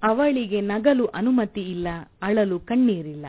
ಅವಳಿಗೆ ನಗಲು ಅನುಮತಿ ಇಲ್ಲ, ಅಳಲು ಕಣ್ಣೀರಿಲ್ಲ.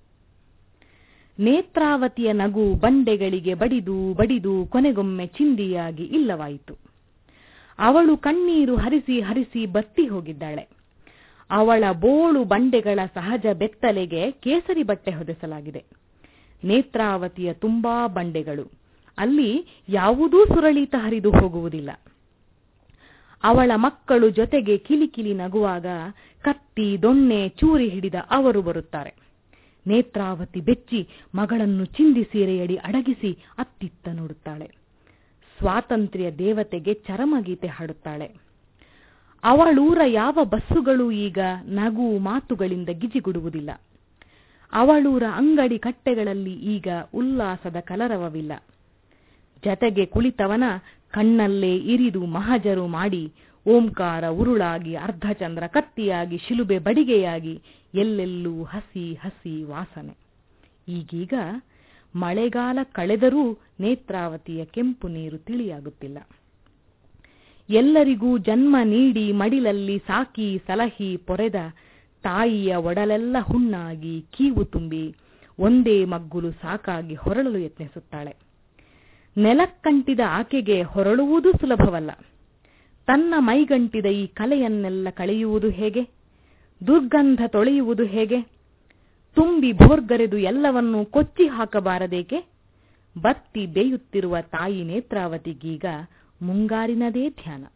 ನೇತ್ರಾವತಿಯ ನಗು ಬಂಡೆಗಳಿಗೆ ಬಡಿದು ಬಡಿದು ಕೊನೆಗೊಮ್ಮೆ ಚಿಂದಿಯಾಗಿ ಇಲ್ಲವಾಯಿತು. ಅವಳು ಕಣ್ಣೀರು ಹರಿಸಿ ಹರಿಸಿ ಬತ್ತಿ ಹೋಗಿದ್ದಾಳೆ. ಅವಳ ಬೋಳು ಬಂಡೆಗಳ ಸಹಜ ಬೆತ್ತಲೆಗೆ ಕೇಸರಿ ಬಟ್ಟೆ ಹೊದೆಸಲಾಗಿದೆ. ನೇತ್ರಾವತಿಯ ತುಂಬಾ ಬಂಡೆಗಳು, ಅಲ್ಲಿ ಯಾವುದೂ ಸುರಳಿತ ಹರಿದು ಹೋಗುವುದಿಲ್ಲ. ಅವಳ ಮಕ್ಕಳು ಜೊತೆಗೆ ಕಿಲಿಕಿಲಿ ನಗುವಾಗ ಕತ್ತಿ ದೊಣ್ಣೆ ಚೂರಿ ಹಿಡಿದ ಅವರು ಬರುತ್ತಾರೆ. ನೇತ್ರಾವತಿ ಬೆಚ್ಚಿ ಮಗಳನ್ನು ಚಿಂದಿ ಸೀರೆಯಡಿ ಅಡಗಿಸಿ ಅತ್ತಿತ್ತ ನೋಡುತ್ತಾಳೆ. ಸ್ವಾತಂತ್ರ್ಯ ದೇವತೆಗೆ ಚರಮಗೀತೆ ಹಾಡುತ್ತಾಳೆ. ಅವಳೂರ ಯಾವ ಬಸ್ಸುಗಳು ಈಗ ನಗು ಮಾತುಗಳಿಂದ ಗಿಜಿಗುಡುವುದಿಲ್ಲ. ಅವಳೂರ ಅಂಗಡಿ ಕಟ್ಟೆಗಳಲ್ಲಿ ಈಗ ಉಲ್ಲಾಸದ ಕಲರವವಿಲ್ಲ. ಜತೆಗೆ ಕುಳಿತವನ ಕಣ್ಣಲ್ಲೇ ಇರಿದು ಮಹಜರು ಮಾಡಿ ಓಂಕಾರ ಉರುಳಾಗಿ ಅರ್ಧಚಂದ್ರ ಕತ್ತಿಯಾಗಿ ಶಿಲುಬೆ ಬಡಿಗೆಯಾಗಿ ಎಲ್ಲೆಲ್ಲೂ ಹಸಿ ಹಸಿ ವಾಸನೆ. ಈಗೀಗ ಮಳೆಗಾಲ ಕಳೆದರೂ ನೇತ್ರಾವತಿಯ ಕೆಂಪು ನೀರು ತಿಳಿಯಾಗುತ್ತಿಲ್ಲ. ಎಲ್ಲರಿಗೂ ಜನ್ಮ ನೀಡಿ ಮಡಿಲಲ್ಲಿ ಸಾಕಿ ಸಲಹಿ ಪೊರೆದ ತಾಯಿಯ ಒಡಲೆಲ್ಲ ಹುಣ್ಣಾಗಿ ಕೀವು ತುಂಬಿ ಒಂದೇ ಮಗ್ಗುಲು ಸಾಕಾಗಿ ಹೊರಳಲು ಯತ್ನಿಸುತ್ತಾಳೆ. ನೆಲಕ್ಕಂಟಿದ ಆಕೆಗೆ ಹೊರಳುವುದು ಸುಲಭವಲ್ಲ. ತನ್ನ ಮೈಗಂಟಿದ ಈ ಕಲೆಯನ್ನೆಲ್ಲ ಕಳೆಯುವುದು ಹೇಗೆ? ದುರ್ಗಂಧ ತೊಳೆಯುವುದು ಹೇಗೆ? ತುಂಬಿ ಭೋರ್ಗರೆದು ಎಲ್ಲವನ್ನೂ ಕೊಚ್ಚಿ ಹಾಕಬಾರದೇಕೆ? ಬತ್ತಿ ಬೇಯುತ್ತಿರುವ ತಾಯಿ ನೇತ್ರಾವತಿಗೀಗ ಮುಂಗಾರಿನದೇ ಧ್ಯಾನ.